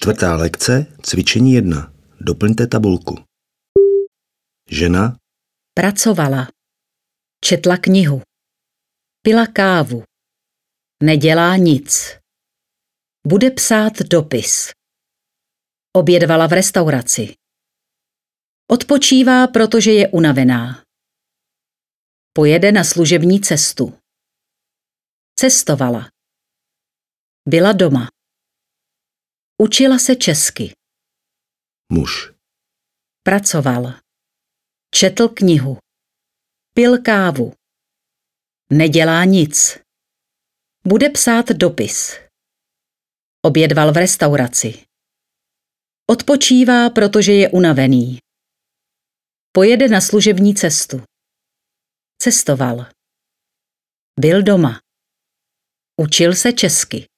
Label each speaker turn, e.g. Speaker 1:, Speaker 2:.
Speaker 1: Čtvrtá lekce, cvičení 1. Doplňte tabulku. Žena
Speaker 2: Pracovala. Četla knihu. Pila kávu. Nedělá nic. Bude psát dopis. Obědvala v restauraci. Odpočívá, protože je unavená. Pojede na služební cestu. Cestovala. Byla doma. Učila se česky.
Speaker 1: muž.
Speaker 2: Pracoval. Četl knihu. Pil kávu. Nedělá nic. Bude psát dopis. Obědval v restauraci. Odpočívá, protože je unavený. Pojede na služební cestu. Cestoval. Byl doma. Učil se česky.